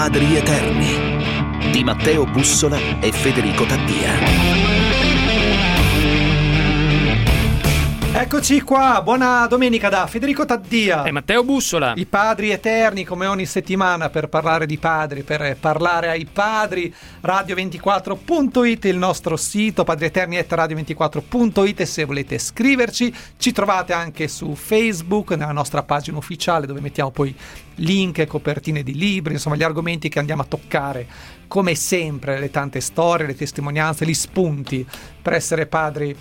Padri Eterni di Matteo Bussola e Federico Taddia. Eccoci qua, buona domenica da Federico Taddia e Matteo Bussola. I Padri Eterni, come ogni settimana, per parlare di padri, per parlare ai padri. Radio24.it, il nostro sito, padrieterni@radio24.it. E se volete scriverci, ci trovate anche su Facebook, nella nostra pagina ufficiale, dove mettiamo poi link, copertine di libri, insomma gli argomenti che andiamo a toccare, come sempre, le tante storie, le testimonianze, gli spunti per essere padri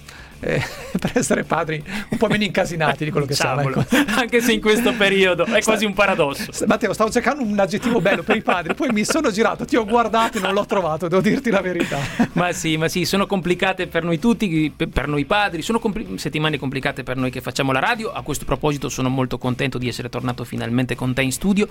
un po' meno incasinati di quello che siamo, ecco. Anche se in questo periodo è quasi un paradosso. Matteo, stavo cercando un aggettivo bello per i padri, poi mi sono girato, ti ho guardato e non l'ho trovato, devo dirti la verità. Ma sì, sono complicate per noi tutti, per noi padri, sono settimane complicate per noi che facciamo la radio. A questo proposito sono molto contento di essere tornato finalmente con te in studio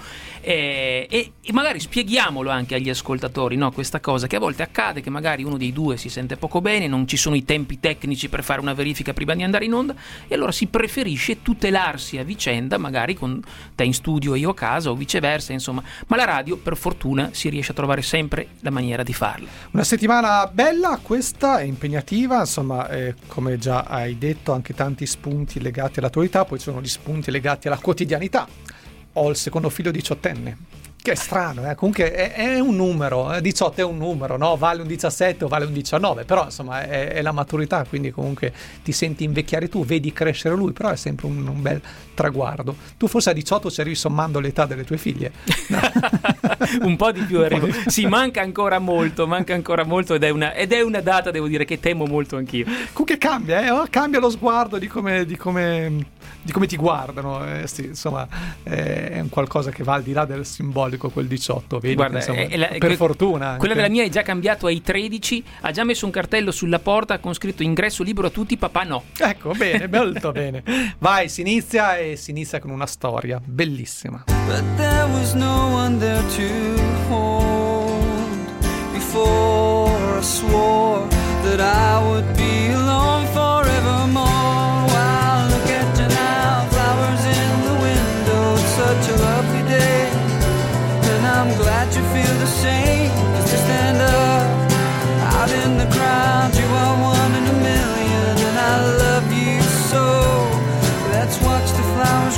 e magari spieghiamolo anche agli ascoltatori, no? Questa cosa che a volte accade, che magari uno dei due si sente poco bene, non ci sono i tempi tecnici per fare una verifica prima di andare in onda e allora si preferisce tutelarsi a vicenda, magari con te in studio e io a casa o viceversa, insomma, ma la radio per fortuna si riesce a trovare sempre la maniera di farlo. Una settimana bella questa, è impegnativa, insomma, come già hai detto, anche tanti spunti legati all'attualità, poi ci sono gli spunti legati alla quotidianità. Ho il secondo figlio 18enne, che è strano, comunque è un numero, 18 è un numero, no? Vale un 17 o vale un 19, però insomma è la maturità, quindi comunque ti senti invecchiare tu, vedi crescere lui, però è sempre un bel traguardo. Tu forse a 18 ci arrivi sommando l'età delle tue figlie. No? Un po' di più arrivo. Sì, manca ancora molto ed è una data, devo dire, che temo molto anch'io. Comunque cambia lo sguardo di come ti guardano, sì, insomma è un qualcosa che va al di là del simbolico, quel 18, vedi. Guarda, insomma, per fortuna anche. Quella della mia è già cambiato ai 13, ha già messo un cartello sulla porta con scritto ingresso libero a tutti, papà no. Ecco, bene, molto bene. Vai, si inizia con una storia bellissima. But there was no one there to hold before I swore that I would be alone forevermore. Wow, look at you now, flowers in the window, it's such a lovely day. And I'm glad you feel the same, just to stand up out in the crowd. You are one in a million and I love you so. Let's watch the flowers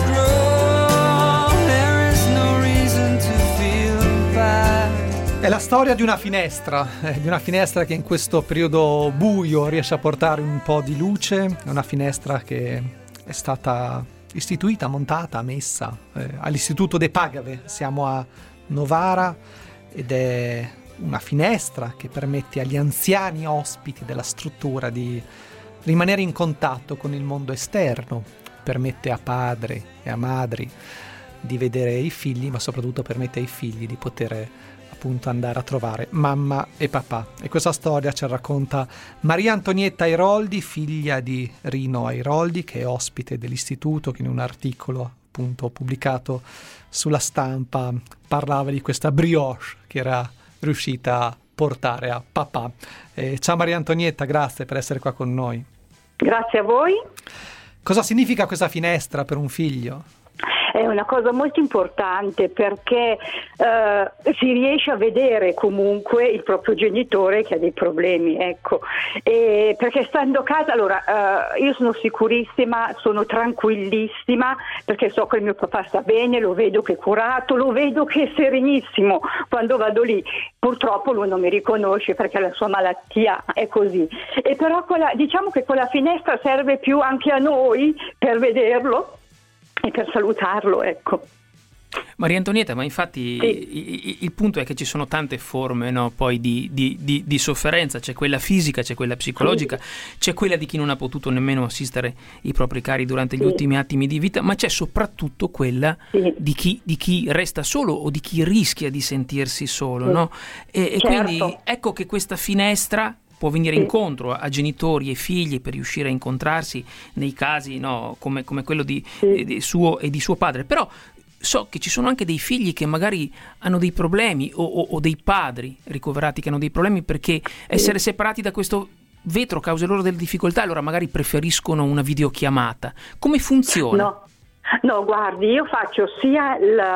grow. There is no reason to feel bad. È la storia di una finestra che in questo periodo buio riesce a portare un po' di luce. È una finestra che è stata istituita, montata, messa all'Istituto De Pagave. Siamo a Novara ed è una finestra che permette agli anziani ospiti della struttura di rimanere in contatto con il mondo esterno, permette a padri e a madri di vedere i figli, ma soprattutto permette ai figli di poter appunto andare a trovare mamma e papà. E questa storia ce la racconta Maria Antonietta Airoldi, figlia di Rino Airoldi, che è ospite dell'istituto, che in un articolo appunto pubblicato sulla Stampa parlava di questa brioche che era riuscita a portare a papà. Ciao Maria Antonietta, grazie per essere qua con noi. Grazie a voi. Cosa significa questa finestra per un figlio? È una cosa molto importante perché si riesce a vedere comunque il proprio genitore che ha dei problemi, ecco. E perché stando a casa, allora io sono sicurissima, sono tranquillissima perché so che il mio papà sta bene, lo vedo che è curato, lo vedo che è serenissimo quando vado lì. Purtroppo lui non mi riconosce perché la sua malattia è così. E però diciamo che quella finestra serve più anche a noi per vederlo e per salutarlo, ecco. Maria Antonietta, ma infatti sì. Il punto è che ci sono tante forme, no, poi di sofferenza, c'è quella fisica, c'è quella psicologica, sì. C'è quella di chi non ha potuto nemmeno assistere i propri cari durante gli ultimi attimi di vita, ma c'è soprattutto quella di chi resta solo o di chi rischia di sentirsi solo, no? E certo. Quindi ecco che questa finestra può venire incontro a genitori e figli per riuscire a incontrarsi nei casi, no, come quello di suo e di suo padre. Però so che ci sono anche dei figli che magari hanno dei problemi o dei padri ricoverati che hanno dei problemi perché essere separati da questo vetro causa loro delle difficoltà, allora magari preferiscono una videochiamata. Come funziona? No. No, guardi, io faccio sia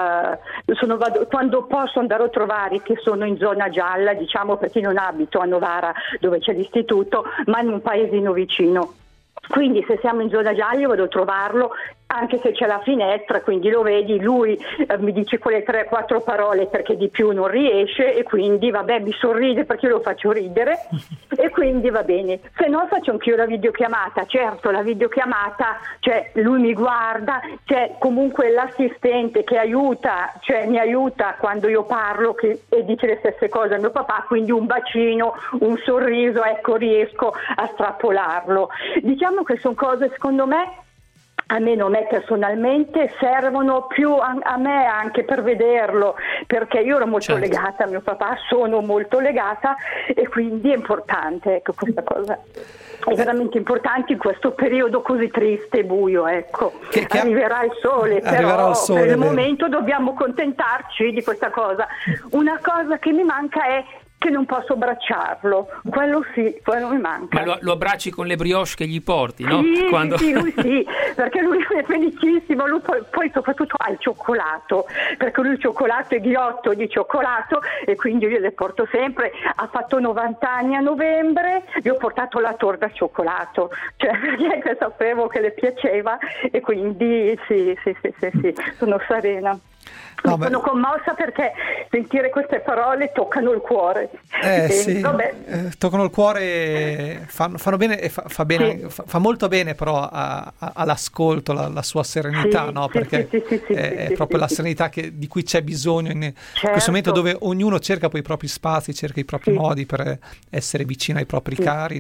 quando posso andare a trovare, che sono in zona gialla, diciamo, perché non abito a Novara dove c'è l'istituto, ma in un paesino vicino. Quindi se siamo in zona gialla io vado a trovarlo, anche se c'è la finestra, quindi lo vedi, lui mi dice quelle 3-4 parole perché di più non riesce, e quindi vabbè, mi sorride perché io lo faccio ridere e quindi va bene. Se no faccio anch'io la videochiamata. Certo, la videochiamata, cioè lui mi guarda, c'è comunque l'assistente che aiuta, cioè mi aiuta quando io parlo e dice le stesse cose a mio papà, quindi un bacino, un sorriso, ecco, riesco a strappolarlo. Diciamo che sono cose, secondo me, almeno a me personalmente, servono più a me anche per vederlo, perché io ero molto legata a mio papà, sono molto legata, e quindi è importante, ecco, questa cosa è veramente importante in questo periodo così triste e buio, ecco. Arriverà il sole, però per il momento dobbiamo contentarci di questa cosa. Una cosa che mi manca è che non posso abbracciarlo, quello sì, quello mi manca. Ma lo abbracci con le brioche che gli porti, no? Sì, sì, lui sì, perché lui è felicissimo, lui poi soprattutto ha il cioccolato, perché lui il cioccolato è ghiotto di cioccolato, e quindi io le porto sempre. Ha fatto 90 anni a novembre, gli ho portato la torta al cioccolato, cioè perché sapevo che le piaceva, e quindi sì, sono serena. Sono commossa perché sentire queste parole toccano il cuore. Sì, toccano il cuore, fanno bene, e fa bene, sì. fa molto bene però all'ascolto la sua serenità, no? Perché è proprio la serenità di cui c'è bisogno in questo momento, dove ognuno cerca poi i propri spazi, cerca i propri modi per essere vicino ai propri cari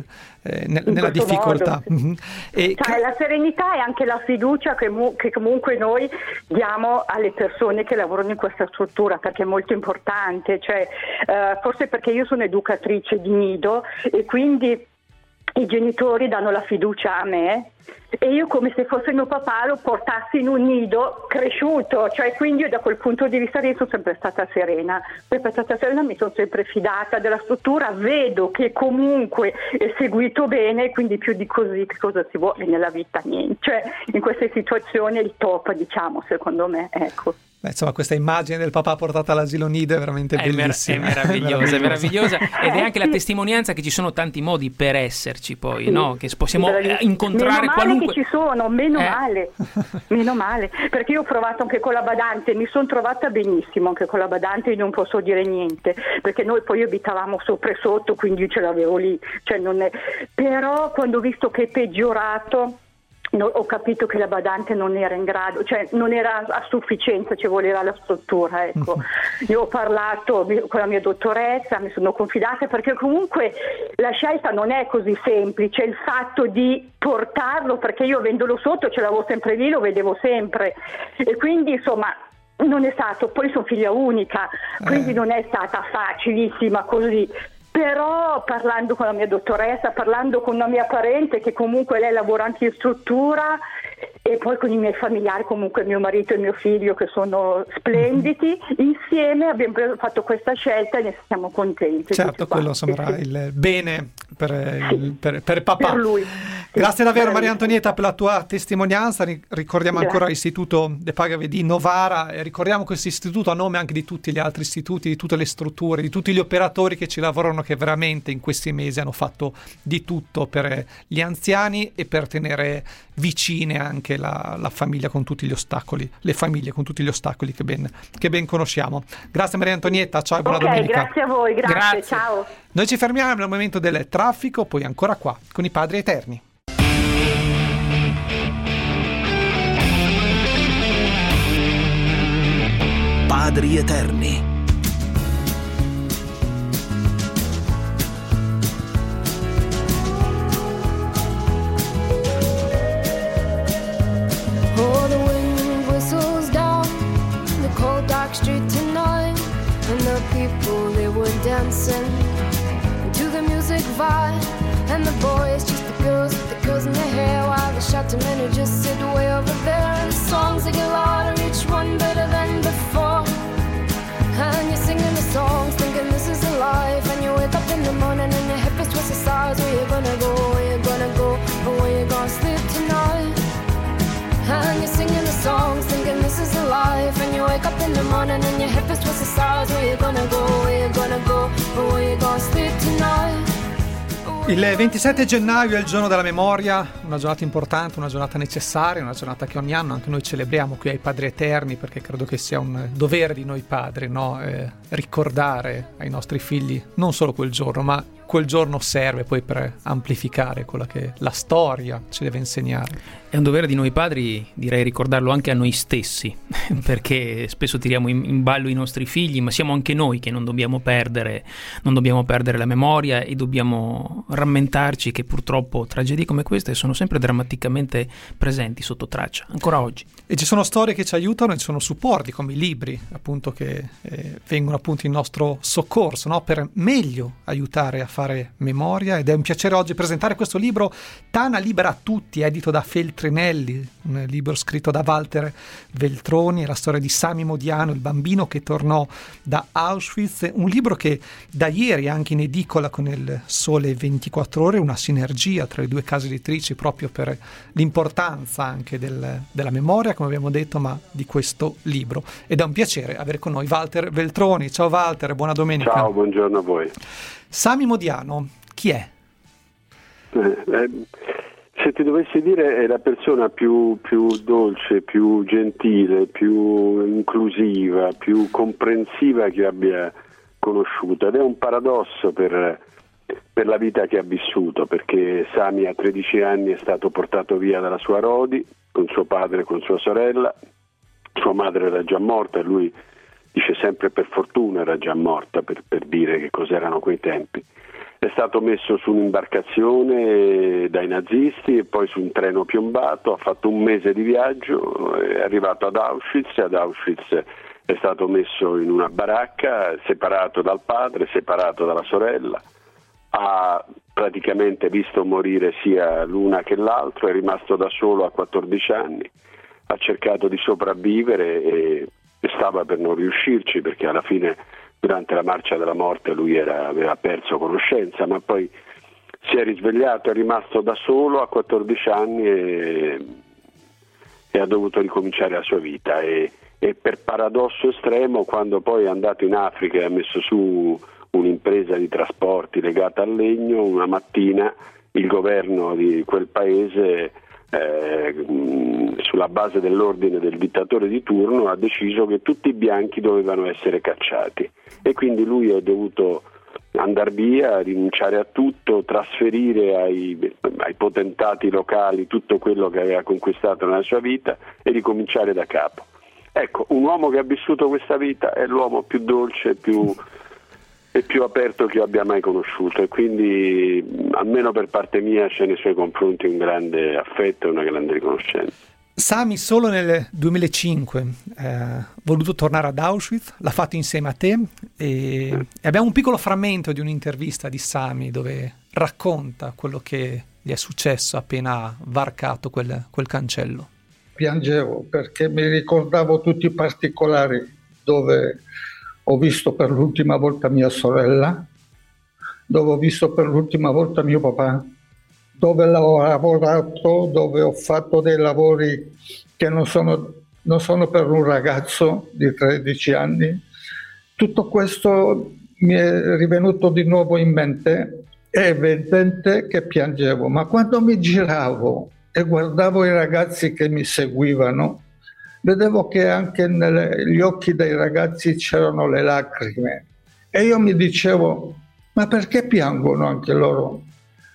nella difficoltà. Modo, sì. La serenità è anche la fiducia che comunque noi diamo alle persone che lavorano in questa struttura, perché è molto importante, forse perché io sono educatrice di nido e quindi i genitori danno la fiducia a me, e io, come se fosse mio papà, lo portassi in un nido cresciuto, quindi io da quel punto di vista sono sempre stata serena, mi sono sempre fidata della struttura, vedo che comunque è seguito bene, quindi più di così che cosa si vuole nella vita? Niente, in queste situazioni è il top, diciamo, secondo me, ecco. Insomma, questa immagine del papà portata all'asilo nido è veramente bellissima. È meravigliosa ed è anche la testimonianza che ci sono tanti modi per esserci, poi, no? Che possiamo incontrare qualunque. Che ci sono, meno male, perché io ho provato anche con la badante, mi sono trovata benissimo anche con la badante, non posso dire niente, perché noi poi abitavamo sopra e sotto, quindi io ce l'avevo lì, però quando ho visto che è peggiorato, ho capito che la badante non era in grado, non era a sufficienza, ci voleva la struttura, ecco. Io ho parlato con la mia dottoressa, mi sono confidata, perché comunque la scelta non è così semplice, il fatto di portarlo, perché io avendolo sotto ce l'avevo sempre lì, lo vedevo sempre, e quindi insomma non è stato, poi sono figlia unica, quindi non è stata facilissima così. Però parlando con la mia dottoressa, parlando con una mia parente che comunque lei lavora anche in struttura, e poi con i miei familiari, comunque mio marito e mio figlio, che sono splendidi, insieme abbiamo fatto questa scelta e ne siamo contenti. Certo, quello sarà il bene per papà. Per lui. Grazie davvero Maria Antonietta per la tua testimonianza. Ricordiamo ancora l'Istituto De Pagave di Novara, e ricordiamo questo istituto a nome anche di tutti gli altri istituti, di tutte le strutture, di tutti gli operatori che ci lavorano, che veramente in questi mesi hanno fatto di tutto per gli anziani e per tenere vicine anche la famiglia con tutti gli ostacoli, le famiglie con tutti gli ostacoli che ben conosciamo. Grazie Maria Antonietta, ciao e buona domenica. Grazie a voi, grazie, ciao. Noi ci fermiamo nel momento del traffico, poi ancora qua con i Padri Eterni. Padri Eterni. Oh, the wind whistles down the cold dark street tonight, and the people, they were dancing to the music vibe, and the boys, just the girls with the girls in their hair, while the shouting men who just sit way over there, and the songs they get louder, each one better than before, and you're singing the songs thinking this is a life, and you wake up in the morning and your hip is twisted sides. Where you gonna go, where you gonna go, or where you gonna sleep tonight, and you're singing the songs, thinking this is a life. And you wake up in the morning and your hip is twisted sides. Where you gonna go, where you gonna go, or where you gonna sleep tonight? Il 27 gennaio è il giorno della memoria, una giornata importante, una giornata necessaria, una giornata che ogni anno anche noi celebriamo qui ai Padri Eterni, perché credo che sia un dovere di noi padri, no? Ricordare ai nostri figli non solo quel giorno, ma quel giorno serve poi per amplificare quella che la storia ci deve insegnare. È un dovere di noi padri, direi, ricordarlo anche a noi stessi, perché spesso tiriamo in ballo i nostri figli, ma siamo anche noi che non dobbiamo perdere la memoria, e dobbiamo rammentarci che purtroppo tragedie come queste sono sempre drammaticamente presenti sotto traccia, ancora oggi. E ci sono storie che ci aiutano, e ci sono supporti come i libri, appunto, che vengono appunto in nostro soccorso, no? Per meglio aiutare a fare memoria. Ed è un piacere oggi presentare questo libro, Tana libera a tutti, edito da Feltrinelli, un libro scritto da Walter Veltroni. È la storia di Sami Modiano, il bambino che tornò da Auschwitz, un libro che da ieri è anche in edicola con il Sole 24 Ore, una sinergia tra le due case editrici proprio per l'importanza anche della memoria, come abbiamo detto, ma di questo libro. Ed è un piacere avere con noi Walter Veltroni. Ciao Walter, buona domenica. Ciao, buongiorno a voi. Sami Modiano, chi è? Se ti dovessi dire, è la persona più dolce, più gentile, più inclusiva, più comprensiva che abbia conosciuto, ed è un paradosso per la vita che ha vissuto, perché Sami a 13 anni è stato portato via dalla sua Rodi con suo padre e con sua sorella. Sua madre era già morta e lui dice sempre per fortuna era già morta, per dire che cos'erano quei tempi. È stato messo su un'imbarcazione dai nazisti e poi su un treno piombato, ha fatto un mese di viaggio, è arrivato ad Auschwitz, e ad Auschwitz è stato messo in una baracca, separato dal padre, separato dalla sorella, ha praticamente visto morire sia l'una che l'altro, è rimasto da solo a 14 anni, ha cercato di sopravvivere e stava per non riuscirci, perché alla fine durante la marcia della morte lui aveva perso conoscenza, ma poi si è risvegliato, è rimasto da solo a 14 anni e ha dovuto ricominciare la sua vita, e per paradosso estremo, quando poi è andato in Africa e ha messo su un'impresa di trasporti legata al legno, una mattina il governo di quel paese, sulla base dell'ordine del dittatore di turno, ha deciso che tutti i bianchi dovevano essere cacciati, e quindi lui è dovuto andare via, rinunciare a tutto, trasferire ai potentati locali tutto quello che aveva conquistato nella sua vita e ricominciare da capo. Ecco, un uomo che ha vissuto questa vita è l'uomo più dolce e più aperto che io abbia mai conosciuto, e quindi almeno per parte mia c'è nei suoi confronti un grande affetto e una grande riconoscenza. Sami solo nel 2005 ha voluto tornare ad Auschwitz, l'ha fatto insieme a te, e abbiamo un piccolo frammento di un'intervista di Sami dove racconta quello che gli è successo appena ha varcato quel cancello. Piangevo perché mi ricordavo tutti i particolari, dove ho visto per l'ultima volta mia sorella, dove ho visto per l'ultima volta mio papà, dove ho lavorato, dove ho fatto dei lavori che non sono per un ragazzo di 13 anni. Tutto questo mi è rivenuto di nuovo in mente. È evidente che piangevo, ma quando mi giravo e guardavo i ragazzi che mi seguivano, vedevo che anche negli occhi dei ragazzi c'erano le lacrime, e io mi dicevo: ma perché piangono anche loro?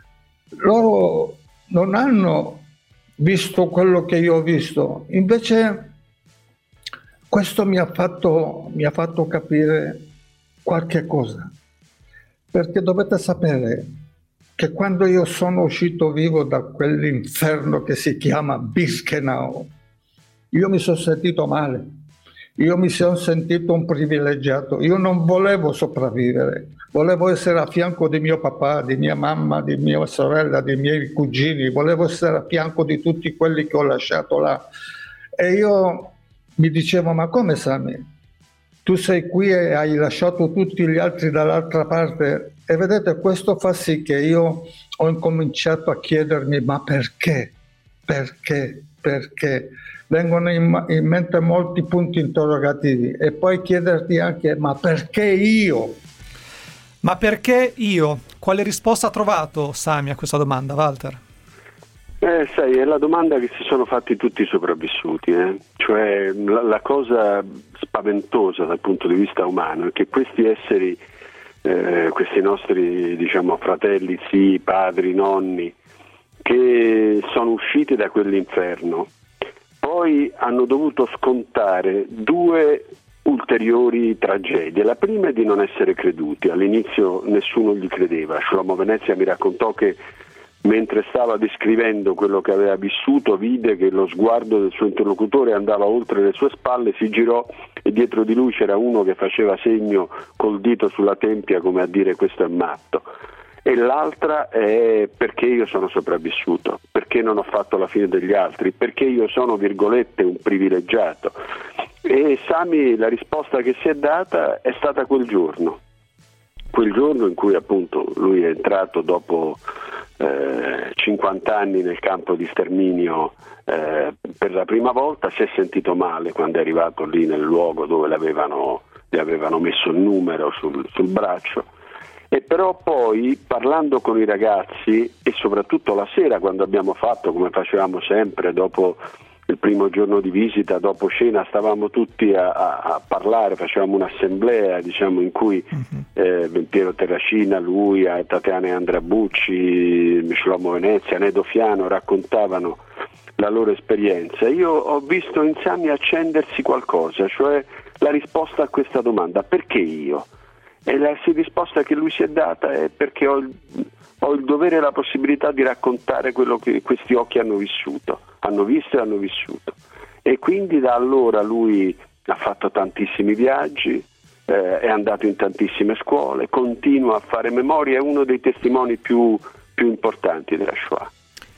Loro non hanno visto quello che io ho visto. Invece questo mi ha fatto capire qualche cosa, perché dovete sapere che quando io sono uscito vivo da quell'inferno che si chiama Birkenau, io mi sono sentito male, io mi sono sentito un privilegiato, io non volevo sopravvivere, volevo essere a fianco di mio papà, di mia mamma, di mia sorella, dei miei cugini, volevo essere a fianco di tutti quelli che ho lasciato là. E io mi dicevo: ma come, Sami? Tu sei qui e hai lasciato tutti gli altri dall'altra parte? E vedete, questo fa sì che io ho incominciato a chiedermi: ma perché? Perché? perché vengono in mente molti punti interrogativi, e poi chiederti anche: ma perché io? Ma perché io? Quale risposta ha trovato Sami a questa domanda, Walter? Sai, è la domanda che si sono fatti tutti i sopravvissuti, Cioè la cosa spaventosa dal punto di vista umano è che questi esseri, questi nostri, diciamo, fratelli, zii, padri, nonni, che sono usciti da quell'inferno, poi hanno dovuto scontare 2 ulteriori tragedie. La prima è di non essere creduti. All'inizio nessuno gli credeva. Shlomo Venezia mi raccontò che mentre stava descrivendo quello che aveva vissuto, vide che lo sguardo del suo interlocutore andava oltre le sue spalle, si girò e dietro di lui c'era uno che faceva segno col dito sulla tempia come a dire: questo è matto. E l'altra è: perché io sono sopravvissuto, perché non ho fatto la fine degli altri, perché io sono, virgolette, un privilegiato. E Sami, la risposta che si è data è stata quel giorno in cui appunto lui è entrato dopo 50 anni nel campo di sterminio per la prima volta. Si è sentito male quando è arrivato lì nel luogo dove gli avevano messo il numero sul braccio, e però poi, parlando con i ragazzi, e soprattutto la sera, quando abbiamo fatto, come facevamo sempre dopo il primo giorno di visita, dopo cena, stavamo tutti a parlare, facevamo un'assemblea, diciamo, in cui Piero Terracina, lui, Tatiana Andrabucci, Shlomo Venezia, Nedo Fiano raccontavano la loro esperienza. Io ho visto in Sami accendersi qualcosa, cioè la risposta a questa domanda: perché io? E la risposta che lui si è data è: perché ho il dovere e la possibilità di raccontare quello che questi occhi hanno vissuto, hanno visto e hanno vissuto. E quindi da allora lui ha fatto tantissimi viaggi, è andato in tantissime scuole, continua a fare memoria, è uno dei testimoni più importanti della Shoah.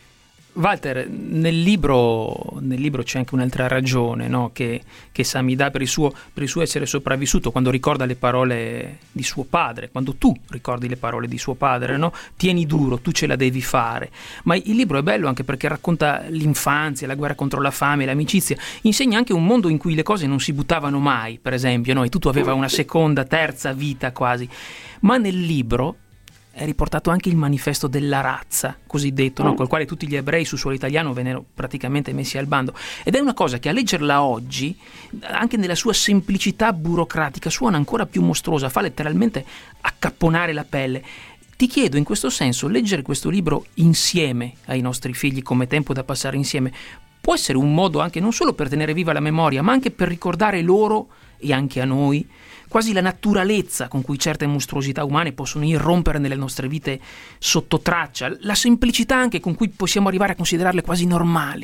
Walter, nel libro c'è anche un'altra ragione, no? che Sami dà per il suo essere sopravvissuto, quando ricorda le parole di suo padre, quando tu ricordi le parole di suo padre, no? Tieni duro, tu ce la devi fare. Ma il libro è bello anche perché racconta l'infanzia, la guerra contro la fame, l'amicizia, insegna anche un mondo in cui le cose non si buttavano mai, per esempio, no? E tutto aveva una seconda, terza vita quasi. Ma nel libro è riportato anche il manifesto della razza, cosiddetto, no? Col quale tutti gli ebrei su suolo italiano vennero praticamente messi al bando. Ed è una cosa che a leggerla oggi, anche nella sua semplicità burocratica, suona ancora più mostruosa, fa letteralmente accapponare la pelle. Ti chiedo, in questo senso, leggere questo libro insieme ai nostri figli, come tempo da passare insieme, può essere un modo anche non solo per tenere viva la memoria, ma anche per ricordare loro, e anche a noi, quasi la naturalezza con cui certe mostruosità umane possono irrompere nelle nostre vite sotto traccia, la semplicità anche con cui possiamo arrivare a considerarle quasi normali.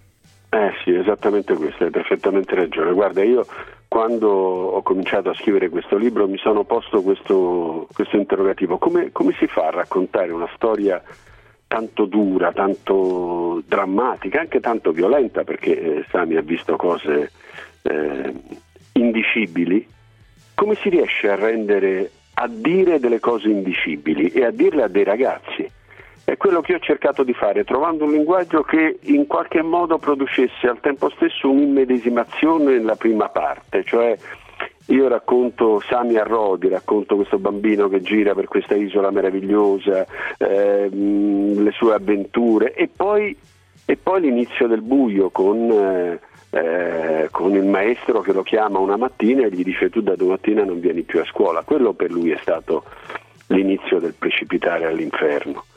Sì, esattamente questo, hai perfettamente ragione. Guarda, io quando ho cominciato a scrivere questo libro mi sono posto questo interrogativo: come si fa a raccontare una storia tanto dura, tanto drammatica, anche tanto violenta, perché Sami ha visto cose indicibili. Come si riesce a dire delle cose indicibili e a dirle a dei ragazzi? È quello che ho cercato di fare, trovando un linguaggio che in qualche modo producesse al tempo stesso un'immedesimazione nella prima parte, cioè io racconto Sami Arrodi, racconto questo bambino che gira per questa isola meravigliosa, le sue avventure, e poi l'inizio del buio con il maestro che lo chiama una mattina e gli dice: tu da domattina non vieni più a scuola. Quello per lui è stato l'inizio del precipitare all'inferno.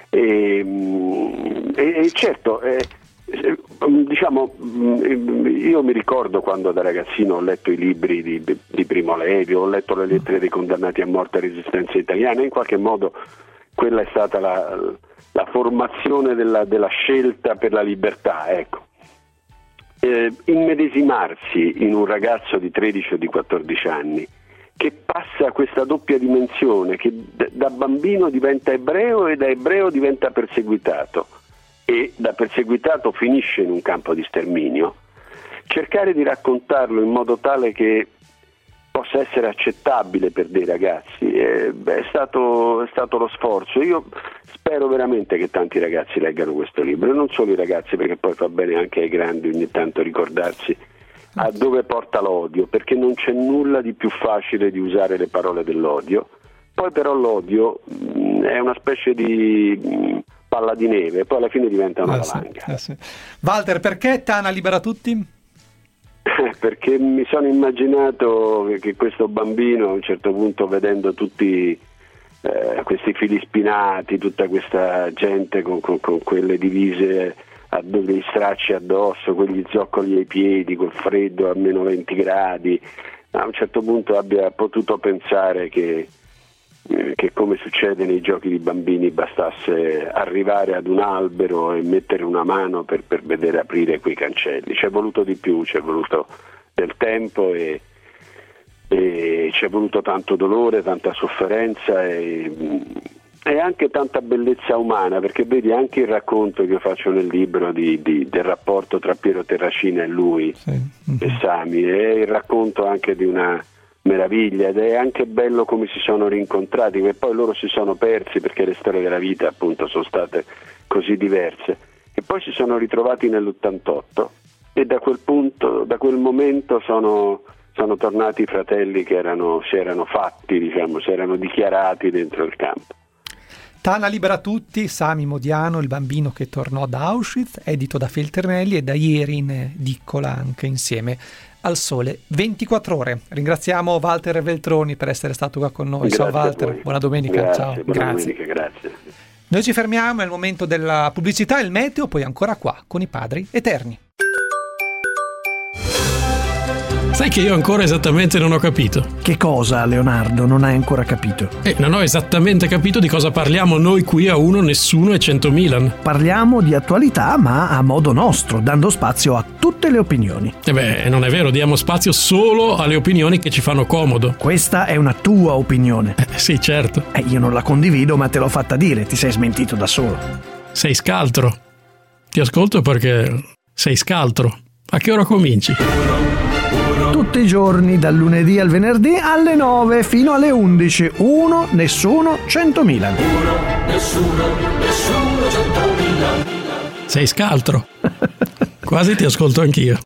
E certo, diciamo, io mi ricordo quando da ragazzino ho letto i libri di Primo Levi, ho letto le lettere dei condannati a morte a Resistenza italiana, in qualche modo quella è stata la formazione della scelta per la libertà, ecco. Immedesimarsi in un ragazzo di 13 o di 14 anni che passa questa doppia dimensione, che da bambino diventa ebreo e da ebreo diventa perseguitato, e da perseguitato finisce in un campo di sterminio, cercare di raccontarlo in modo tale che possa possa essere accettabile per dei ragazzi. È stato lo sforzo. Io spero veramente che tanti ragazzi leggano questo libro, e non solo i ragazzi, perché poi fa bene anche ai grandi ogni tanto ricordarsi a dove porta l'odio, perché non c'è nulla di più facile di usare le parole dell'odio. Poi però l'odio è una specie di palla di neve, poi alla fine diventa una valanga. Sì. Walter, perché Tana libera tutti? Perché mi sono immaginato che questo bambino a un certo punto, vedendo tutti questi fili spinati, tutta questa gente con quelle divise, degli stracci addosso, quegli zoccoli ai piedi, col freddo a meno 20 gradi, a un certo punto abbia potuto pensare che come succede nei giochi di bambini bastasse arrivare ad un albero e mettere una mano per vedere aprire quei cancelli. C'è voluto di più, c'è voluto del tempo e c'è voluto tanto dolore, tanta sofferenza e anche tanta bellezza umana, perché vedi anche il racconto che io faccio nel libro del rapporto tra Piero Terracina e lui, e Sami, è il racconto anche di una meraviglia, ed è anche bello come si sono rincontrati, che poi loro si sono persi perché le storie della vita appunto sono state così diverse, e poi si sono ritrovati nell'88 e da quel momento sono tornati fratelli che si erano fatti, diciamo, si erano dichiarati dentro il campo. Tana libera tutti, Sami Modiano, il bambino che tornò da Auschwitz, edito da Feltrinelli e da ieri in edicola anche insieme al Sole 24 Ore. Ringraziamo Walter Veltroni per essere stato qua con noi. Ciao Walter, buona domenica. Grazie, ciao. Buona domenica, grazie. Noi ci fermiamo, è il momento della pubblicità e il meteo, poi ancora qua con i Padri Eterni. Sai che io ancora esattamente non ho capito. Che cosa, Leonardo, non hai ancora capito? Non ho esattamente capito di cosa parliamo noi qui a Uno, Nessuno e 100.000. Parliamo di attualità, ma a modo nostro, dando spazio a tutte le opinioni. Non è vero, diamo spazio solo alle opinioni che ci fanno comodo. Questa è una tua opinione. Sì, certo. Io non la condivido, ma te l'ho fatta dire, ti sei smentito da solo. Sei scaltro. Ti ascolto perché sei scaltro. A che ora cominci? Tutti i giorni, dal lunedì al venerdì alle 9 fino alle 11. Uno, Nessuno, 100.000. Uno, Nessuno, 100.000. Sei scaltro. Quasi ti ascolto anch'io.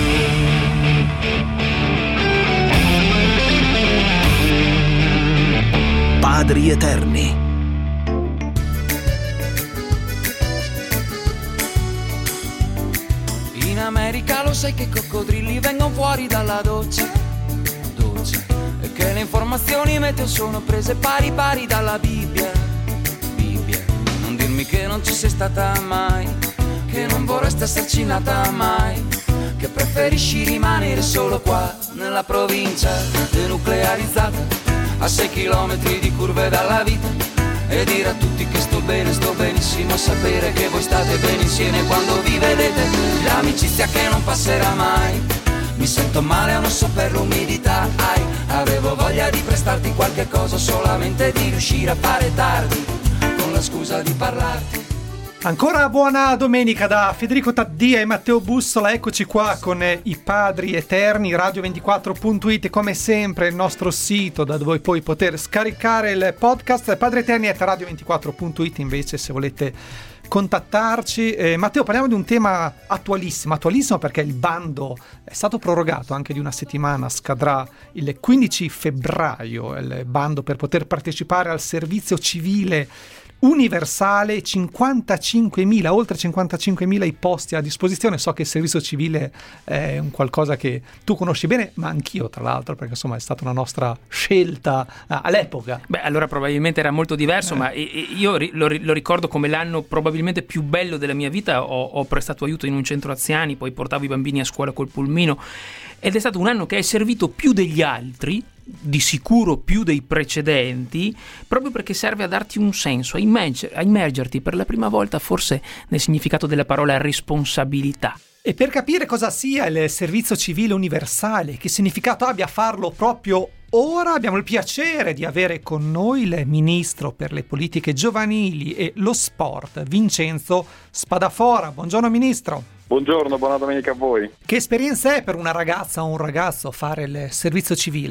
Padri Eterni. In America lo sai che i coccodrilli vengono fuori dalla doccia, e che le informazioni meteo sono prese pari pari dalla Bibbia. Non dirmi che non ci sei stata mai, che non vorresti esserci nata mai, che preferisci rimanere solo qua nella provincia denuclearizzata, a 6 chilometri di curve dalla vita, e dire a tutti che sto bene, sto benissimo, a sapere che voi state bene insieme quando vi vedete, l'amicizia che non passerà mai. Mi sento male, non so per l'umidità, avevo voglia di prestarti qualche cosa, solamente di riuscire a fare tardi, con la scusa di parlarti. Ancora buona domenica da Federico Taddia e Matteo Bussola, eccoci qua con i Padri Eterni, radio24.it, come sempre il nostro sito da dove poi poter scaricare il podcast, padrieterni@radio24.it invece se volete contattarci. Matteo, parliamo di un tema attualissimo perché il bando è stato prorogato anche di una settimana, scadrà il 15 febbraio il bando per poter partecipare al servizio civile universale, 55.000, oltre 55.000 i posti a disposizione. So che il servizio civile è un qualcosa che tu conosci bene, ma anch'io tra l'altro, perché insomma è stata una nostra scelta all'epoca. Allora probabilmente era molto diverso, ma io lo ricordo come l'anno probabilmente più bello della mia vita. Ho prestato aiuto in un centro anziani, poi portavo i bambini a scuola col pulmino, ed è stato un anno che è servito più degli altri, di sicuro più dei precedenti, proprio perché serve a darti un senso, a immergerti per la prima volta forse nel significato della parola responsabilità. E per capire cosa sia il servizio civile universale, che significato abbia farlo proprio ora, abbiamo il piacere di avere con noi il ministro per le politiche giovanili e lo sport, Vincenzo Spadafora. Buongiorno ministro. Buongiorno, buona domenica a voi. Che esperienza è per una ragazza o un ragazzo fare il servizio civile?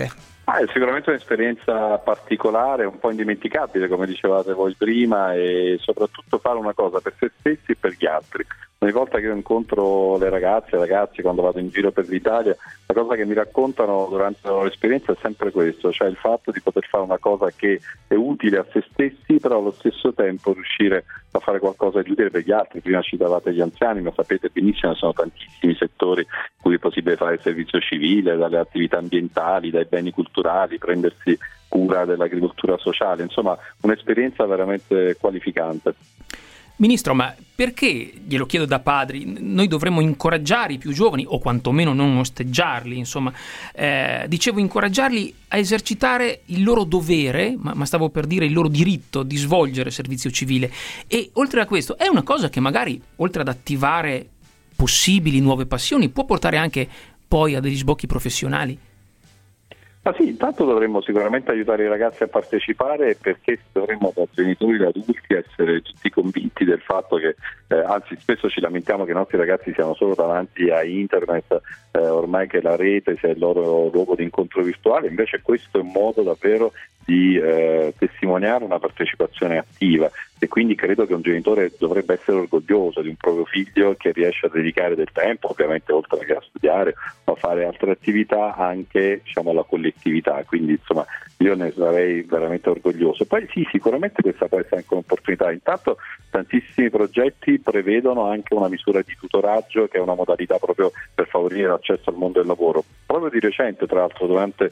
È sicuramente un'esperienza particolare, un po' indimenticabile, come dicevate voi prima, e soprattutto fare una cosa per se stessi e per gli altri. Ogni volta che io incontro le ragazze e i ragazzi, quando vado in giro per l'Italia, la cosa che mi raccontano durante la loro esperienza è sempre questo, cioè il fatto di poter fare una cosa che è utile a se stessi, però allo stesso tempo riuscire a fare qualcosa di utile per gli altri. Prima citavate gli anziani, ma sapete benissimo che sono tantissimi settori in cui è possibile fare il servizio civile, dalle attività ambientali, dai beni culturali, prendersi cura dell'agricoltura sociale, insomma un'esperienza veramente qualificante. Ministro, ma perché, glielo chiedo da padri, noi dovremmo incoraggiare i più giovani, o quantomeno non osteggiarli, insomma, dicevo incoraggiarli a esercitare il loro dovere, ma stavo per dire il loro diritto di svolgere servizio civile. E oltre a questo, è una cosa che magari, oltre ad attivare possibili nuove passioni, può portare anche poi a degli sbocchi professionali? Ma sì, intanto dovremmo sicuramente aiutare i ragazzi a partecipare, perché dovremmo da genitori e adulti essere tutti convinti del fatto che, anzi spesso ci lamentiamo che i nostri ragazzi siano solo davanti a internet, ormai che la rete sia il loro luogo di incontro virtuale, invece questo è un modo davvero di testimoniare una partecipazione attiva, e quindi credo che un genitore dovrebbe essere orgoglioso di un proprio figlio che riesce a dedicare del tempo, ovviamente oltre che a studiare o a fare altre attività, anche diciamo alla collettività, quindi insomma io ne sarei veramente orgoglioso. Poi sì, sicuramente questa può essere anche un'opportunità. Intanto tantissimi progetti prevedono anche una misura di tutoraggio, che è una modalità proprio per favorire l'accesso al mondo del lavoro. Proprio di recente, tra l'altro, durante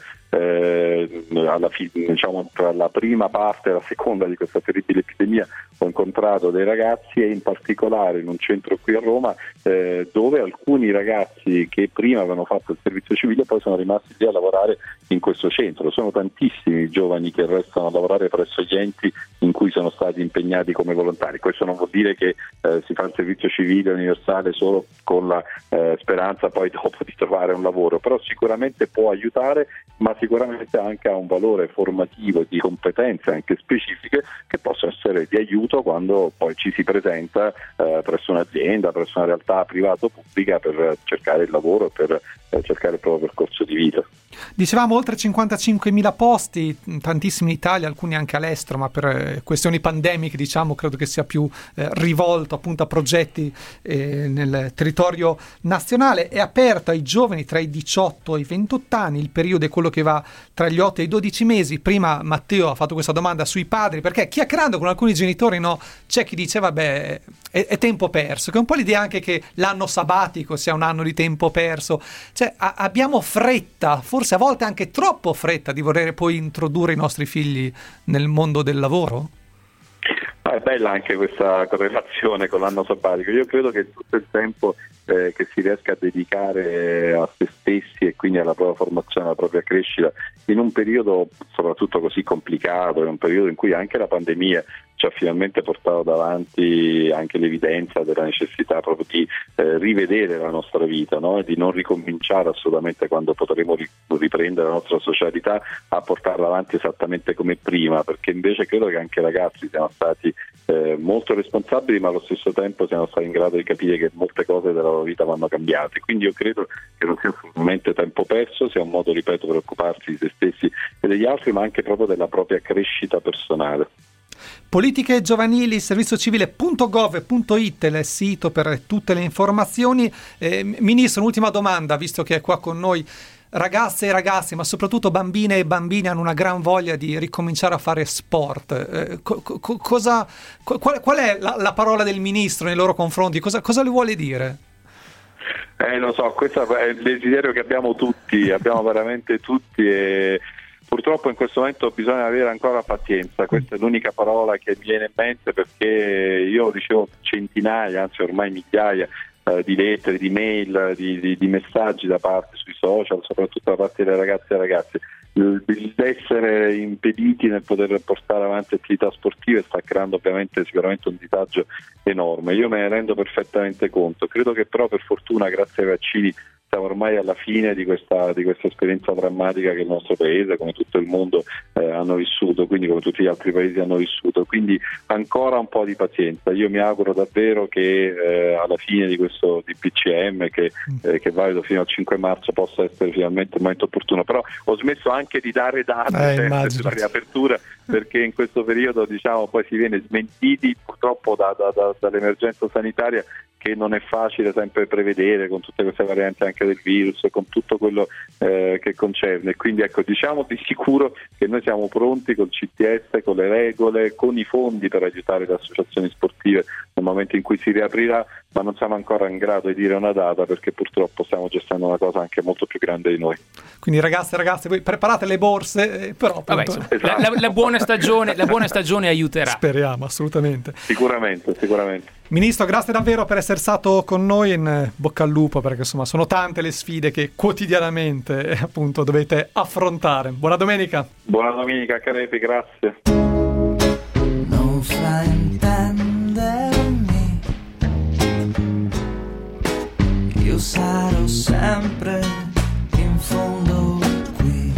tra la prima parte e la seconda di questa terribile epidemia, ho incontrato dei ragazzi, e in particolare in un centro qui a Roma, dove alcuni ragazzi che prima avevano fatto il servizio civile poi sono rimasti lì a lavorare in questo centro. Sono tantissimi i giovani che restano a lavorare presso gli enti in cui sono stati impegnati come volontari. Questo non vuol dire che si fa il servizio civile universale solo con la speranza poi dopo di trovare un lavoro, però sicuramente può aiutare, ma sicuramente anche ha un valore formativo, di competenze anche specifiche, che possono essere di aiuto quando poi ci si presenta presso un'azienda, presso una realtà privata o pubblica, per cercare il lavoro, per cercare il proprio percorso di vita. Dicevamo oltre 55.000 posti, tantissimi in Italia, alcuni anche all'estero, ma per questioni pandemiche diciamo credo che sia più rivolto appunto a progetti nel territorio nazionale. È aperto ai giovani tra i 18 e i 28 anni, il periodo è quello che va tra gli 8 e i 12 mesi. Prima Matteo ha fatto questa domanda sui padri, perché chiacchierando con alcuni genitori c'è chi dice vabbè è tempo perso, che è un po' l'idea anche che l'anno sabbatico sia un anno di tempo perso, cioè abbiamo fretta, forse a volte anche troppo fretta, di voler poi introdurre i nostri figli nel mondo del lavoro? È bella anche questa correlazione con l'anno sabbatico. Io credo che tutto il tempo che si riesca a dedicare a se stessi e quindi alla propria formazione, alla propria crescita, in un periodo soprattutto così complicato, in un periodo in cui anche la pandemia ci ha finalmente portato davanti anche l'evidenza della necessità proprio di rivedere la nostra vita, no? E di non ricominciare assolutamente, quando potremo riprendere la nostra socialità, a portarla avanti esattamente come prima, perché invece credo che anche i ragazzi siano stati molto responsabili, ma allo stesso tempo siano stati in grado di capire che molte cose della loro vita vanno cambiate. Quindi io credo che non sia assolutamente tempo perso, sia un modo, ripeto, per occuparsi di se stessi e degli altri, ma anche proprio della propria crescita personale. Politiche giovanili, serviziocivile.gov.it è il sito per tutte le informazioni. Ministro, un'ultima domanda, visto che è qua con noi. Ragazze e ragazzi, ma soprattutto bambine e bambini, hanno una gran voglia di ricominciare a fare sport. Qual è la parola del ministro nei loro confronti? Cosa le vuole dire? Lo so, questo è il desiderio che abbiamo tutti, abbiamo veramente tutti, e purtroppo in questo momento bisogna avere ancora pazienza. Questa è l'unica parola che mi viene in mente, perché io ricevo centinaia, anzi ormai migliaia di lettere, di mail, di messaggi da parte sui social, soprattutto da parte delle ragazze e ragazzi. L'essere impediti nel poter portare avanti attività sportive sta creando ovviamente sicuramente un disagio enorme. Io me ne rendo perfettamente conto. Credo che però per fortuna, grazie ai vaccini, siamo ormai alla fine di questa esperienza drammatica che il nostro paese, come tutto il mondo, hanno vissuto, quindi come tutti gli altri paesi hanno vissuto, quindi ancora un po' di pazienza. Io mi auguro davvero che alla fine di questo DPCM che è valido fino al 5 marzo possa essere finalmente il momento opportuno, però ho smesso anche di dare date sulla riapertura, perché in questo periodo poi si viene smentiti purtroppo dall'emergenza sanitaria, che non è facile sempre prevedere con tutte queste varianti anche del virus e con tutto quello che concerne. Quindi diciamo di sicuro che noi siamo pronti col CTS, con le regole, con i fondi per aiutare le associazioni sportive nel momento in cui si riaprirà, ma non siamo ancora in grado di dire una data, perché purtroppo stiamo gestendo una cosa anche molto più grande di noi. Quindi ragazze, voi preparate le borse, però appunto... la buona stagione aiuterà. Speriamo, assolutamente. Sicuramente. Ministro, grazie davvero per essere stato con noi, in bocca al lupo, perché insomma sono tante le sfide che quotidianamente appunto dovete affrontare. Buona domenica. Buona domenica Carepi, grazie. Non fraintendermi, io sarò sempre in fondo qui,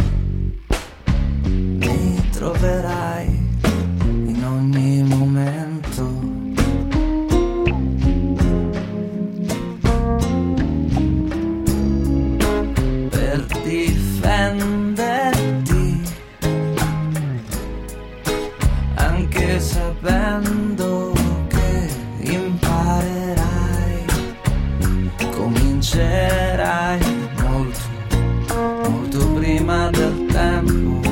mi troverai in ogni momento. Difenderti, anche sapendo che imparerai, comincerai molto prima del tempo.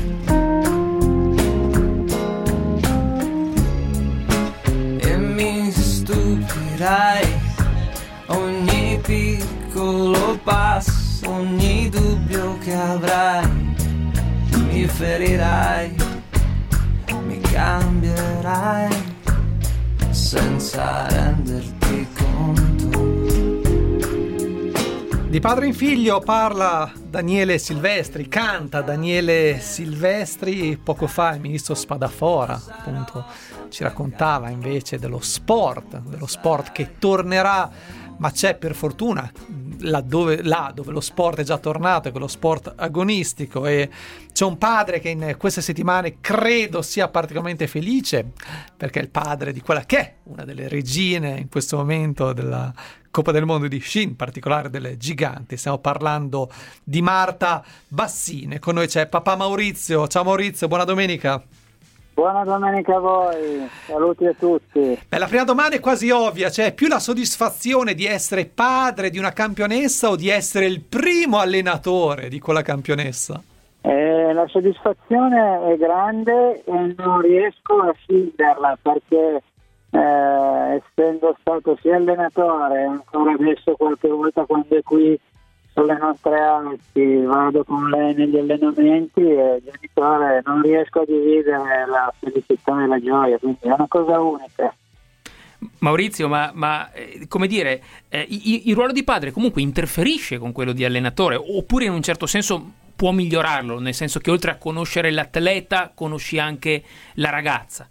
E mi stupirai ogni piccolo passo, ogni dubbio che avrai, mi ferirai, mi cambierai senza renderti conto. Di padre in figlio parla Daniele Silvestri, canta Daniele Silvestri. Poco fa il ministro Spadafora appunto ci raccontava invece dello sport che tornerà, ma c'è per fortuna là dove lo sport è già tornato, è quello sport agonistico, e c'è un padre che in queste settimane credo sia particolarmente felice, perché è il padre di quella che è una delle regine in questo momento della Coppa del Mondo di sci, in particolare delle giganti. Stiamo parlando di Marta Bassini. Con noi c'è papà Maurizio. Ciao Maurizio, buona domenica. Buona domenica a voi, saluti a tutti. La prima domanda è quasi ovvia, cioè più la soddisfazione di essere padre di una campionessa o di essere il primo allenatore di quella campionessa? La soddisfazione è grande e non riesco a scinderla, perché essendo stato sia allenatore e ancora adesso qualche volta quando è qui sulle nostre Alpi vado con lei negli allenamenti e genitore, non riesco a dividere la felicità e la gioia, quindi è una cosa unica. Maurizio, ma come dire, il ruolo di padre comunque interferisce con quello di allenatore, oppure in un certo senso può migliorarlo, nel senso che oltre a conoscere l'atleta conosci anche la ragazza?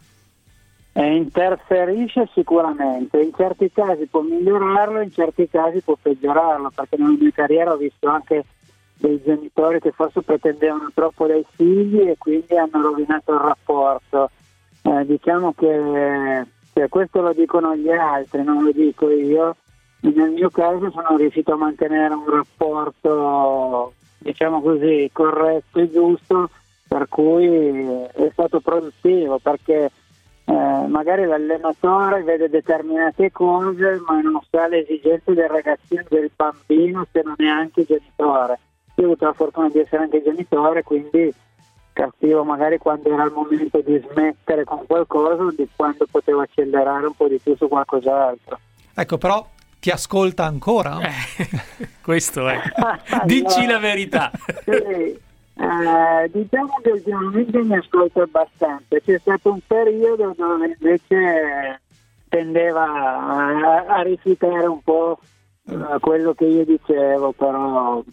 Interferisce sicuramente, in certi casi può migliorarlo, in certi casi può peggiorarlo, perché nella mia carriera ho visto anche dei genitori che forse pretendevano troppo dai figli e quindi hanno rovinato il rapporto. Diciamo che questo lo dicono gli altri, non lo dico io. Nel mio caso sono riuscito a mantenere un rapporto, diciamo così, corretto e giusto, per cui è stato produttivo, perché magari l'allenatore vede determinate cose ma non sa le esigenze del ragazzino, del bambino, se non è anche genitore. Io ho avuto la fortuna di essere anche genitore, quindi capivo magari quando era il momento di smettere con qualcosa, di quando potevo accelerare un po' di più su qualcos'altro. Ecco, però ti ascolta ancora? Questo è. Dici la verità. Sì. Diciamo che ultimamente mi ascolto abbastanza. C'è stato un periodo dove invece tendeva a rifiutare un po' quello che io dicevo, però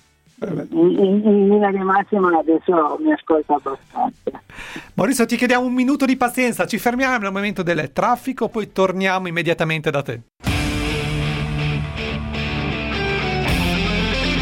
in linea di massima adesso mi ascolto abbastanza. Maurizio, ti chiediamo un minuto di pazienza, ci fermiamo nel momento del traffico, poi torniamo immediatamente da te.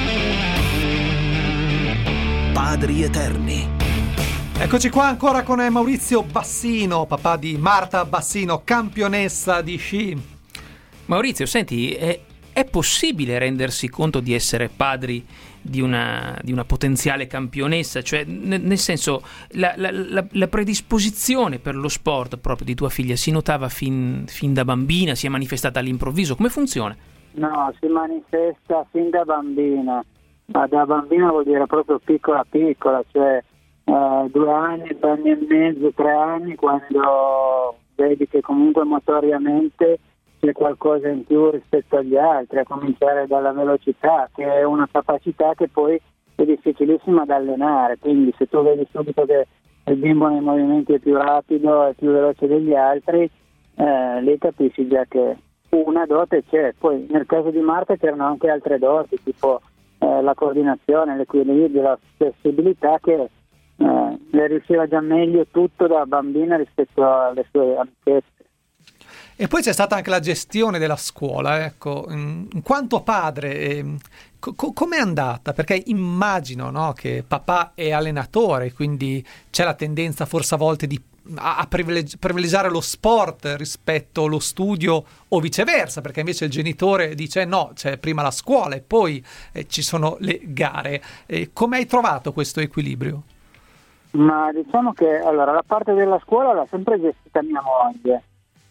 padri eterni. Eccoci qua ancora con Maurizio Bassino, papà di Marta Bassino, campionessa di sci. Maurizio, senti, è possibile rendersi conto di essere padri di una potenziale campionessa? Cioè, nel senso, la predisposizione per lo sport proprio di tua figlia si notava fin da bambina, si è manifestata all'improvviso? Come funziona? No, si manifesta fin da bambina, ma da bambina vuol dire proprio piccola, cioè 2 anni, 2 anni e mezzo, 3 anni, quando vedi che comunque motoriamente c'è qualcosa in più rispetto agli altri, a cominciare dalla velocità, che è una capacità che poi è difficilissima da allenare. Quindi se tu vedi subito che il bimbo nei movimenti è più rapido, è più veloce degli altri, lì capisci già che una dote c'è. Poi nel caso di Marta c'erano anche altre doti, tipo la coordinazione, l'equilibrio, la flessibilità, che le riusciva già meglio tutto da bambina rispetto alle sue amichette. E poi c'è stata anche la gestione della scuola, ecco, in quanto padre, com'è andata? Perché immagino, no, che papà è allenatore, quindi c'è la tendenza forse a volte a privilegiare lo sport rispetto allo studio, o viceversa, perché invece il genitore dice no, c'è prima la scuola e poi ci sono le gare. Come hai trovato questo equilibrio? Ma diciamo che allora la parte della scuola l'ha sempre gestita mia moglie.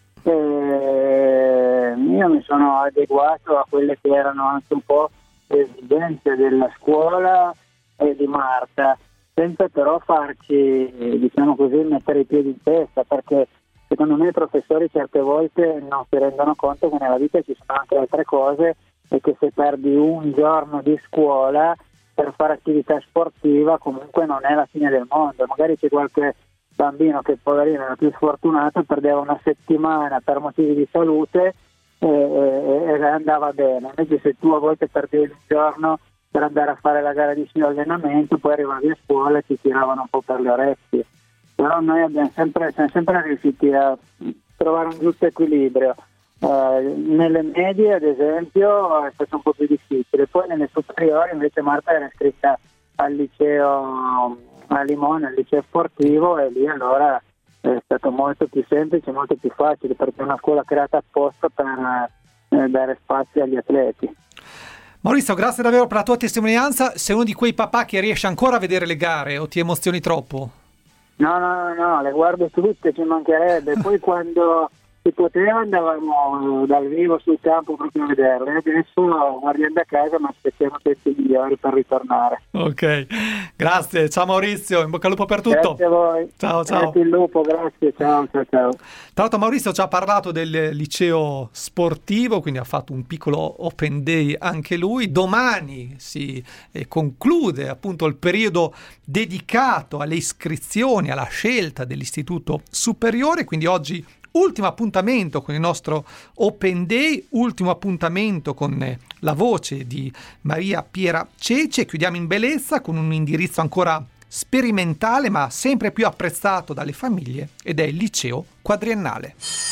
Io mi sono adeguato a quelle che erano anche un po' le esigenze della scuola e di Marta, senza però farci, diciamo così, mettere i piedi in testa, perché secondo me i professori certe volte non si rendono conto che nella vita ci sono anche altre cose e che se perdi un giorno di scuola per fare attività sportiva comunque non è la fine del mondo. Magari c'è qualche bambino che poverino era più sfortunato, perdeva una settimana per motivi di salute e andava bene. Invece se tu a volte perdevi un giorno per andare a fare la gara di sci allenamento, poi arrivavi a scuola e ti tiravano un po' per le orecchie. Però noi siamo sempre riusciti a trovare un giusto equilibrio. Nelle medie ad esempio è stato un po' più difficile, poi nelle superiori invece Marta era iscritta al liceo a Limone, al liceo sportivo, e lì allora è stato molto più semplice, molto più facile, perché è una scuola creata apposta per dare spazio agli atleti. Maurizio, grazie davvero per la tua testimonianza. Sei uno di quei papà che riesce ancora a vedere le gare o ti emozioni troppo? No, le guardo tutte, ci mancherebbe. Poi quando si poteva andavamo dal vivo sul campo proprio a vederle. Adesso guardiamo da casa, ma aspettiamo questi migliori per ritornare. Ok, grazie, ciao Maurizio, in bocca al lupo per tutto. Grazie a voi. Ciao. Grazie il lupo, grazie, ciao. Tra l'altro Maurizio ci ha parlato del liceo sportivo, quindi ha fatto un piccolo open day anche lui. Domani si conclude appunto il periodo dedicato alle iscrizioni, alla scelta dell'istituto superiore, quindi oggi ultimo appuntamento con il nostro Open Day, ultimo appuntamento con la voce di Maria Piera Ceci, e chiudiamo in bellezza con un indirizzo ancora sperimentale ma sempre più apprezzato dalle famiglie, ed è il liceo quadriennale.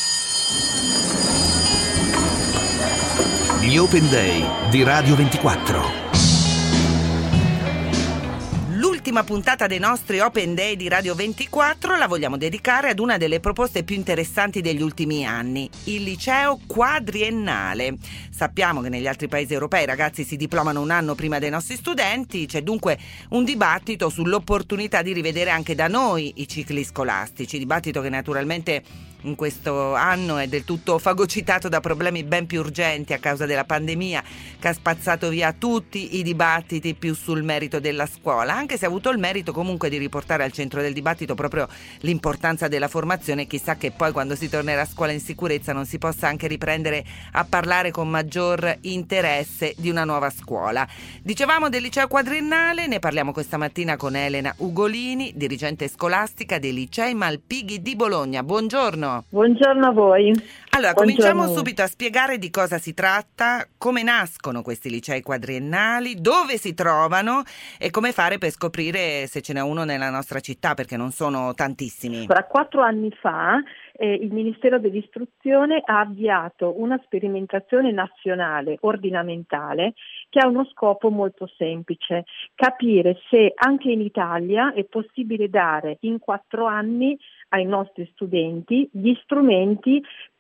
Gli Open Day di Radio 24. L'ultima puntata dei nostri Open Day di Radio 24 la vogliamo dedicare ad una delle proposte più interessanti degli ultimi anni, il liceo quadriennale. Sappiamo che negli altri paesi europei i ragazzi si diplomano un anno prima dei nostri studenti, c'è dunque un dibattito sull'opportunità di rivedere anche da noi i cicli scolastici, dibattito che naturalmente in questo anno è del tutto fagocitato da problemi ben più urgenti a causa della pandemia, che ha spazzato via tutti i dibattiti più sul merito della scuola, anche se ha avuto il merito comunque di riportare al centro del dibattito proprio l'importanza della formazione. Chissà che poi quando si tornerà a scuola in sicurezza non si possa anche riprendere a parlare con maggior interesse di una nuova scuola. Dicevamo del liceo quadriennale, ne parliamo questa mattina con Elena Ugolini, dirigente scolastica dei licei Malpighi di Bologna. Buongiorno. Buongiorno a voi. Allora, cominciamo subito a spiegare di cosa si tratta, come nascono questi licei quadriennali, dove si trovano e come fare per scoprire se ce n'è uno nella nostra città, perché non sono tantissimi. 4 anni fa il Ministero dell'Istruzione ha avviato una sperimentazione nazionale ordinamentale che ha uno scopo molto semplice: capire se anche in Italia è possibile dare in 4 anni ai nostri studenti gli strumenti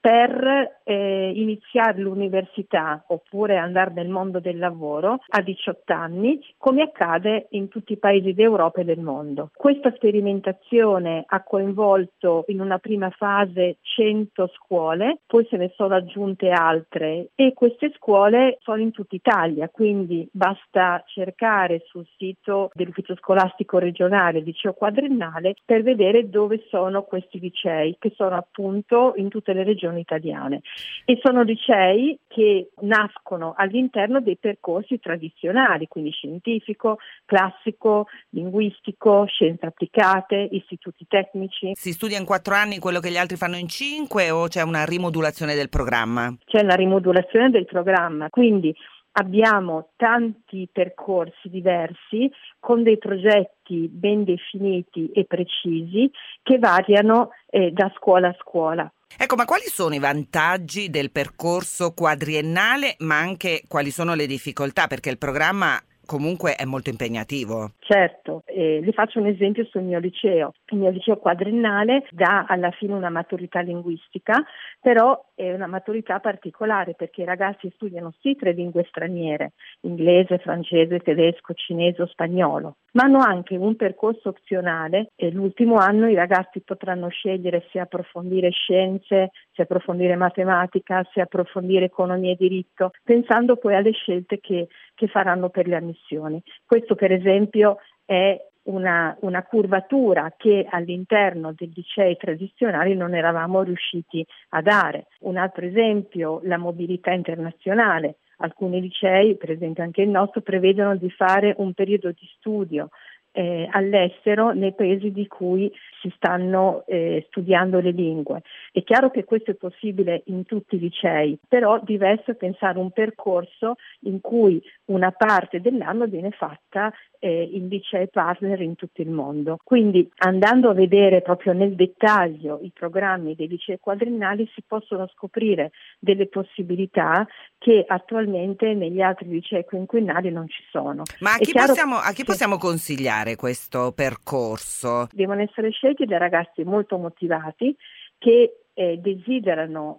per iniziare l'università oppure andare nel mondo del lavoro a 18 anni, come accade in tutti i paesi d'Europa e del mondo. Questa sperimentazione ha coinvolto in una prima fase 100 scuole, poi se ne sono aggiunte altre e queste scuole sono in tutta Italia, quindi basta cercare sul sito dell'ufficio scolastico regionale liceo quadriennale per vedere dove sono questi licei, che sono appunto in tutte le regioni italiane, e sono licei che nascono all'interno dei percorsi tradizionali, quindi scientifico, classico, linguistico, scienze applicate, istituti tecnici. Si studia in 4 anni quello che gli altri fanno in 5 o c'è una rimodulazione del programma? C'è una rimodulazione del programma, quindi abbiamo tanti percorsi diversi con dei progetti ben definiti e precisi che variano da scuola a scuola. Ecco, ma quali sono i vantaggi del percorso quadriennale, ma anche quali sono le difficoltà? Perché il programma comunque è molto impegnativo. Certo, le faccio un esempio sul mio liceo. Il mio liceo quadriennale dà alla fine una maturità linguistica, però è una maturità particolare perché i ragazzi studiano sì 3 lingue straniere, inglese, francese, tedesco, cinese o spagnolo, ma hanno anche un percorso opzionale e l'ultimo anno i ragazzi potranno scegliere se approfondire scienze, se approfondire matematica, se approfondire economia e diritto, pensando poi alle scelte che faranno per le ammissioni. Questo per esempio è una curvatura che all'interno dei licei tradizionali non eravamo riusciti a dare. Un altro esempio, la mobilità internazionale. Alcuni licei, per esempio anche il nostro, prevedono di fare un periodo di studio all'estero nei paesi di cui si stanno studiando le lingue. È chiaro che questo è possibile in tutti i licei, però diverso è pensare un percorso in cui una parte dell'anno viene fatta in licei partner in tutto il mondo. Quindi andando a vedere proprio nel dettaglio i programmi dei licei quadriennali si possono scoprire delle possibilità che attualmente negli altri licei quinquennali non ci sono. Ma a chi possiamo consigliare questo percorso? Devono essere scelti da ragazzi molto motivati che desiderano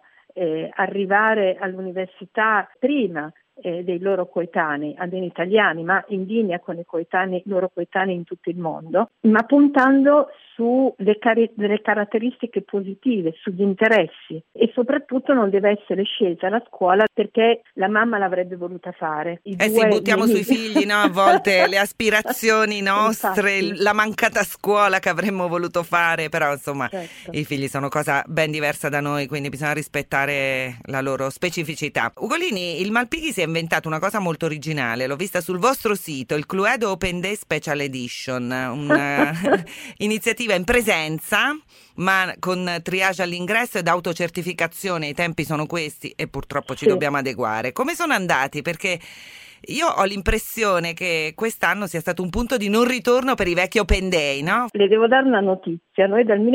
arrivare all'università prima dei loro coetanei, almeno italiani, ma in linea con i loro coetanei in tutto il mondo, ma puntando sulle caratteristiche positive, sugli interessi, e soprattutto non deve essere scelta la scuola perché la mamma l'avrebbe voluta fare. Buttiamo sui figli, no? A volte le aspirazioni nostre, Infatti. La mancata scuola che avremmo voluto fare, però insomma Certo. I figli sono cosa ben diversa da noi, quindi bisogna rispettare la loro specificità. Ugolini, il Malpighi si è inventato una cosa molto originale, l'ho vista sul vostro sito, il Cluedo Open Day Special Edition, una iniziativa in presenza ma con triage all'ingresso ed autocertificazione. I tempi sono questi e purtroppo ci dobbiamo adeguare. Come sono andati? Perché io ho l'impressione che quest'anno sia stato un punto di non ritorno per i vecchi Open Day, no? Le devo dare una notizia, noi dal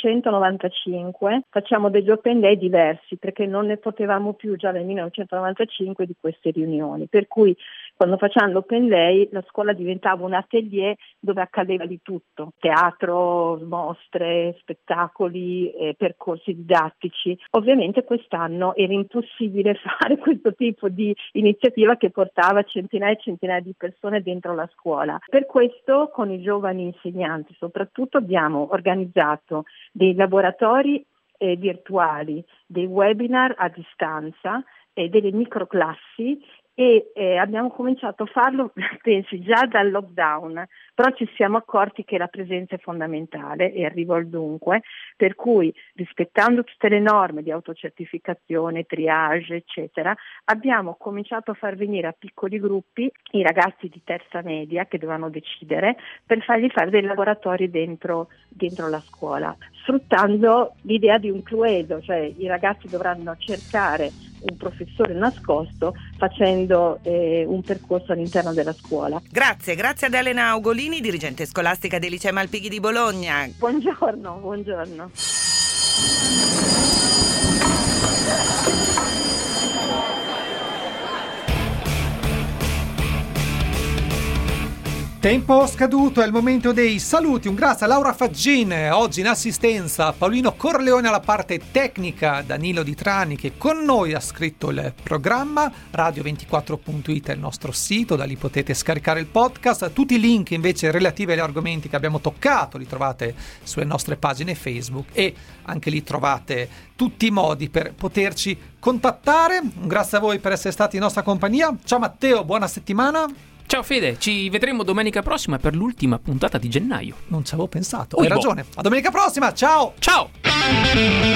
1995 facciamo degli Open Day diversi perché non ne potevamo più già nel 1995 di queste riunioni, per cui quando facciamo l'Open Day la scuola diventava un atelier dove accadeva di tutto, teatro, mostre, spettacoli, percorsi didattici. Ovviamente quest'anno era impossibile fare questo tipo di iniziativa che portava centinaia e centinaia di persone dentro la scuola. Per questo con i giovani insegnanti soprattutto abbiamo organizzato dei laboratori virtuali, dei webinar a distanza, delle microclassi e abbiamo cominciato a farlo, pensi, già dal lockdown, però ci siamo accorti che la presenza è fondamentale e arrivo al dunque, per cui rispettando tutte le norme di autocertificazione, triage, eccetera, abbiamo cominciato a far venire a piccoli gruppi i ragazzi di terza media che dovevano decidere per fargli fare dei laboratori dentro la scuola, sfruttando l'idea di un cluedo, cioè i ragazzi dovranno cercare un professore nascosto facendo un percorso all'interno della scuola. Grazie ad Elena Ugolini, dirigente scolastica dei Licei Malpighi di Bologna. Buongiorno. Tempo scaduto, è il momento dei saluti. Un grazie a Laura Faggin, oggi in assistenza, Paolino Corleone alla parte tecnica, Danilo Di Trani che con noi ha scritto il programma, radio24.it è il nostro sito, da lì potete scaricare il podcast. Tutti i link invece relativi agli argomenti che abbiamo toccato li trovate sulle nostre pagine Facebook e anche lì trovate tutti i modi per poterci contattare. Un grazie a voi per essere stati in nostra compagnia. Ciao Matteo, buona settimana. Ciao Fede, ci vedremo domenica prossima per l'ultima puntata di gennaio. Non ci avevo pensato, hai ragione. A domenica prossima, ciao! Ciao!